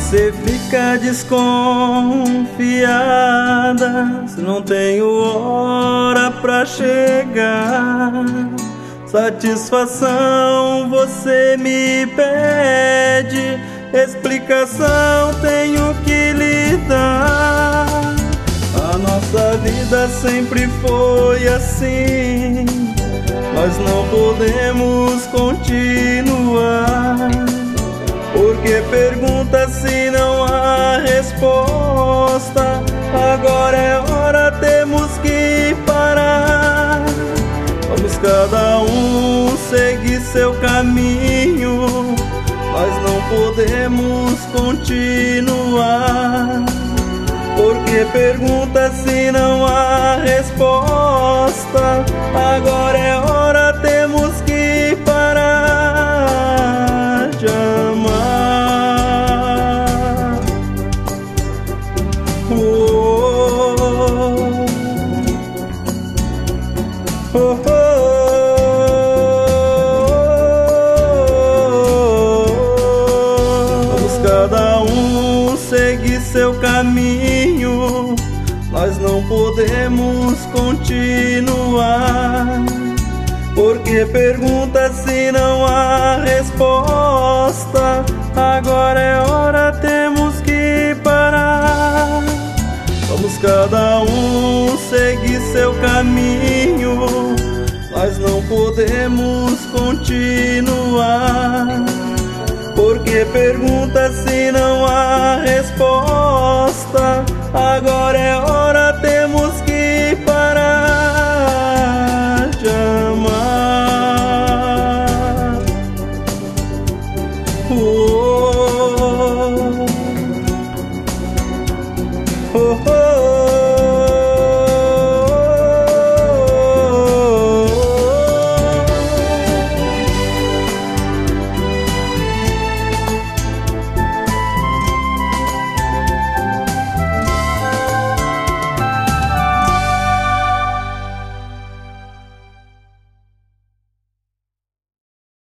Você fica desconfiada se não tenho hora pra chegar. Satisfação você me pede, explicação tenho que lhe dar. A nossa vida sempre foi assim, nós não podemos continuar. Porque pergunta se não há resposta, agora é hora, temos que parar. Vamos cada um seguir seu caminho, nós não podemos continuar. Porque pergunta se não há resposta, agora é hora, temos que parar de amar. Vamos cada um seguir seu caminho, nós não podemos continuar. Porque pergunta se não há resposta, agora é hora, temos que parar. Vamos cada um seguir seu caminho, nós não podemos continuar. Porque pergunta se não há resposta, agora é hora, temos que parar de amar.